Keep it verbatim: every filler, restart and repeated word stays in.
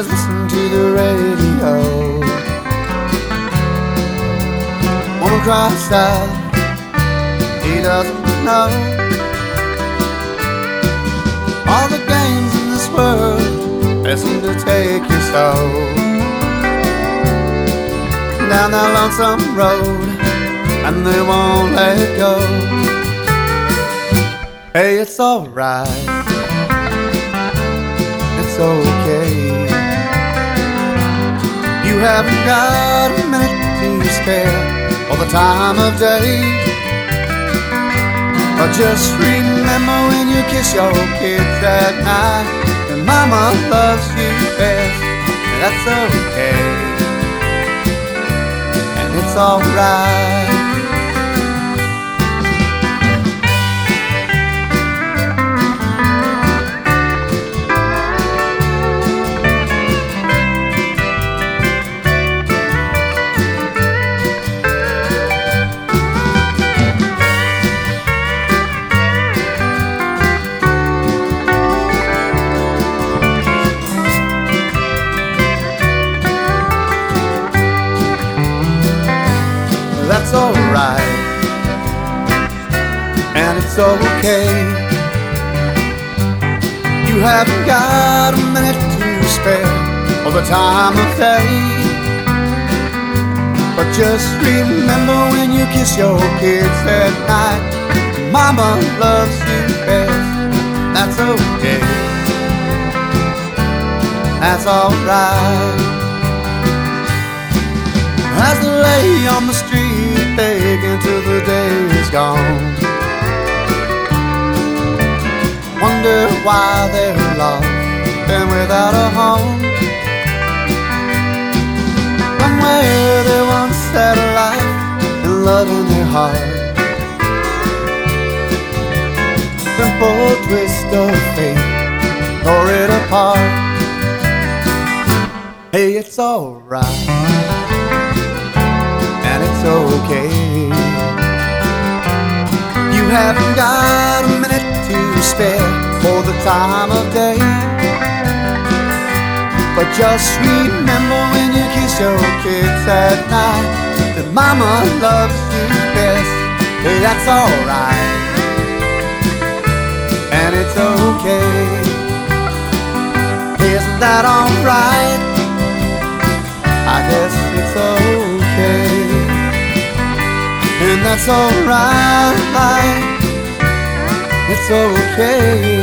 just listen to the radio. Wanna cross out, he doesn't know all the games in this world they seem to take your soul down that lonesome road, and they won't let go. Hey, it's alright, it's okay. You haven't got a minute to spare all the time of day. But just remember when you kiss your kids at night, and mama loves you best. That's okay, and it's alright. That's alright, and it's okay. You haven't got a minute to spare all the time of day. But just remember when you kiss your kids at night, mama loves you best. That's okay, that's alright. As they lay on the street begging till the day is gone, wonder why they're lost and without a home. From where they once had a life and love in their heart, simple twist of fate tore it apart. Hey, it's alright, and it's okay. You haven't got a minute to spare for the time of day. But just remember when you kiss your kids at night, that mama loves you best. Hey, that's alright, and it's okay. Isn't that alright? I guess it's okay, and that's alright. It's okay.